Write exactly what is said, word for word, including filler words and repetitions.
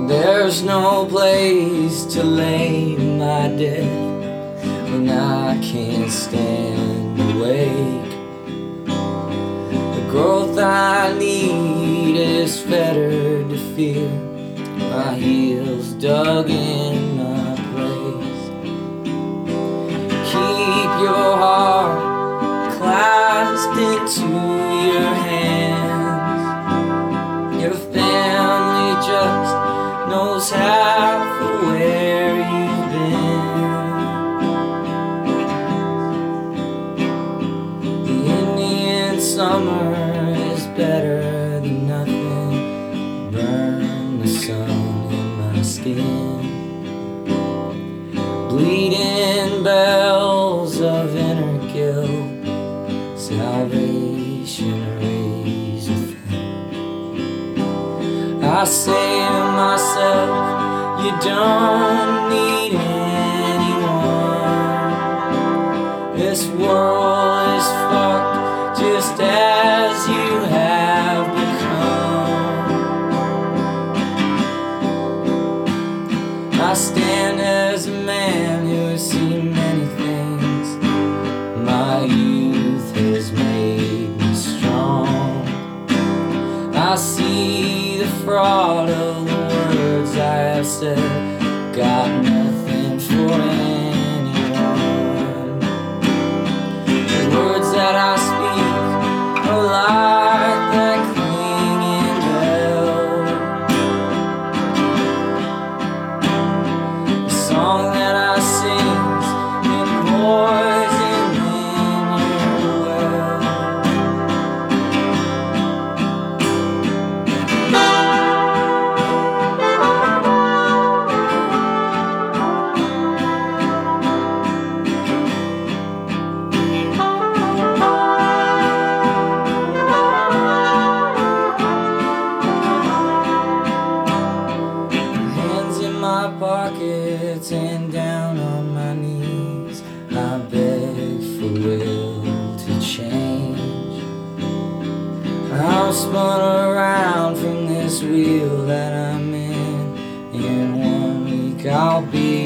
There's no place to lay my dead when I can't stand awake. The growth I need is fettered to fear, my heels dug in my place. Keep your heart clasped into your hands. Your family just knows half of where you've been. The Indian summer is better than nothing. Burn the sun in my skin. Bleeding bells of inner guilt, salvation rays within. I say to myself, you don't need anyone. This world is fucked just as you have become. I stand as a man who has seen many things. My youth has made me strong. I see the fraud of the words I have said, got nothing for anyone. The words that I speak are like that clinging bell. The song that I sing's been poison in your well. My pockets and down on my knees, I beg for will to change. I'm spun around from this wheel that I'm in. In one week I'll be